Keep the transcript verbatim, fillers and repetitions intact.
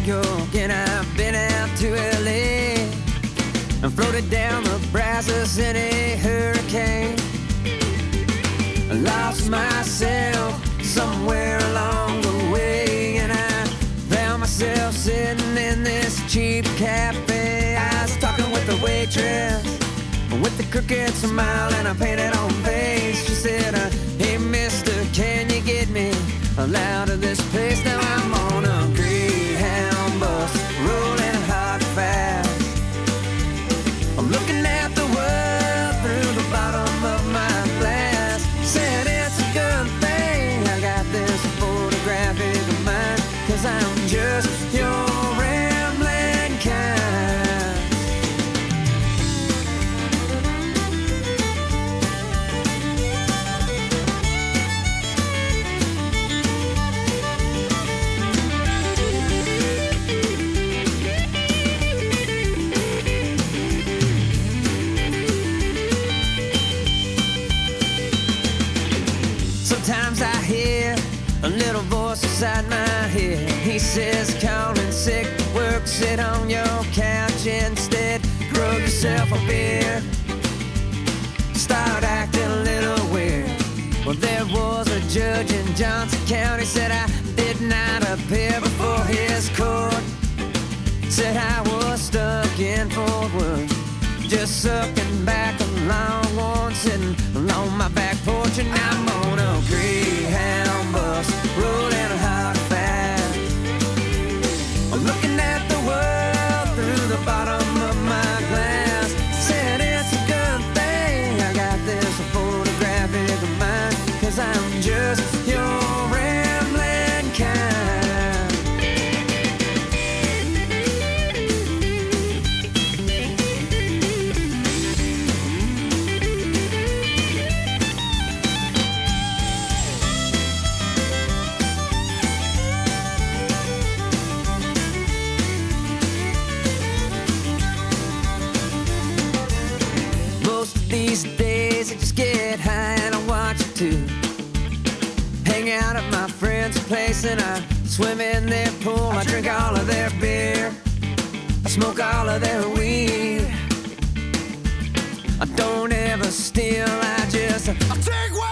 York, and I've been out to L A and floated down the Brazos in a hurricane. I lost myself somewhere along the way, and I found myself sitting in this cheap cafe. I was talking with the waitress with the crooked smile and a painted on face. She said, uh, hey mister, can you get me out of this place? Now I'm on a Greyhound bus, rolling hard and fast. I'm looking at the world through the bottom of my glass. Said it's a good thing I got this photographic of mine, 'cause I'm just your rambling kind. Sometimes I hear a little voice inside my head. He says, calling sick work, sit on your couch instead, grow yourself a beer, start acting a little weird. Well, there was a judge in Johnson County, said I did not appear before his court. Said I was stuck in Fort Worth, just sucking back a long one, sitting on my back porch, and I'm on a Greyhound bus, rolling hard and fast. I'm looking at the world through the bottom of my glass. Said it's a good thing I got this photographic of mine, 'cause I'm just your rambling kind. These days I just get high and I watch it too. Hang out at my friend's place and I swim in their pool. I drink all of their beer, I smoke all of their weed. I don't ever steal, I just I take what